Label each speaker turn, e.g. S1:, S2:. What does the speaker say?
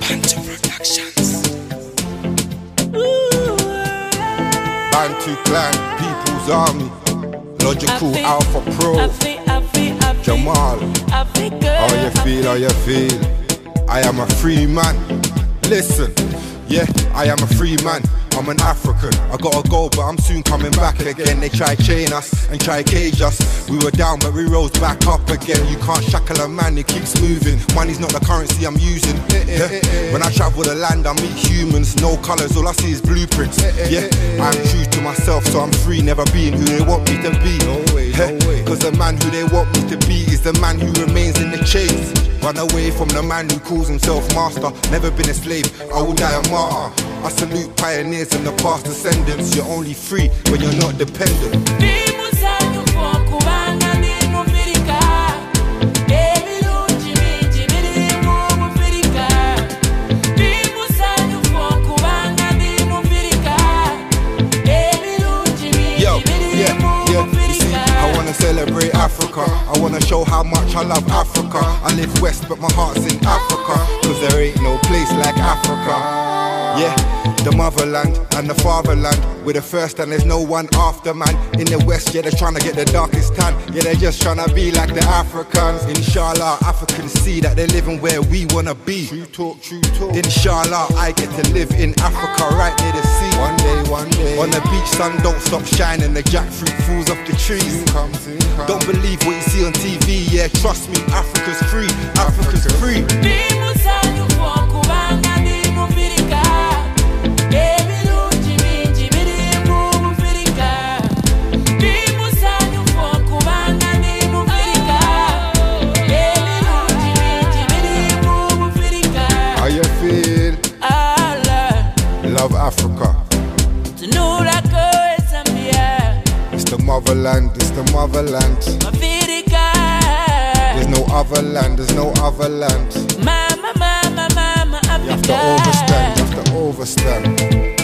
S1: Bantu Productions.
S2: Bantu Clan, People's Army, Logical Alpha Pro, Jamal. How you feel, how you feel? I am a free man. Listen, yeah, I am a free man. I'm an African, I gotta go, but I'm soon coming back again. They try chain us and try cage us. We were down, but we rose back up again. You can't shackle a man, it keeps moving. Money's not the currency I'm using. Yeah. When I travel the land, I meet humans. No colours, all I see is blueprints. Yeah, I'm true to myself, so I'm free, never being who they want me to be. Cause the man who they want me to be is the man who remains in the chains. Run away from the man who calls himself master. Never been a slave, I will die a martyr. I salute pioneers and the past descendants. You're only free when you're not dependent. Celebrate Africa. I wanna show how much I love Africa. I live west but my heart's in Africa, cause there ain't no place like Africa. Yeah, the motherland and the fatherland. We're the first and there's no one after, man. In the west, yeah, they're trying to get the darkest tan. Yeah, they're just trying to be like the Africans. Inshallah, Africans see that they're living where we wanna be. True talk, true talk. Inshallah, I get to live in Africa right near the sea. One day. On the beach, sun don't stop shining. The jackfruit falls off the trees. Don't believe what you see on TV, yeah, trust me, Africa's free, Africa's free. How you feel? Love Africa. It's the motherland, it's the motherland. There's no other land, there's no other land.
S3: Mama,
S2: You have to overstand, you have to overstand.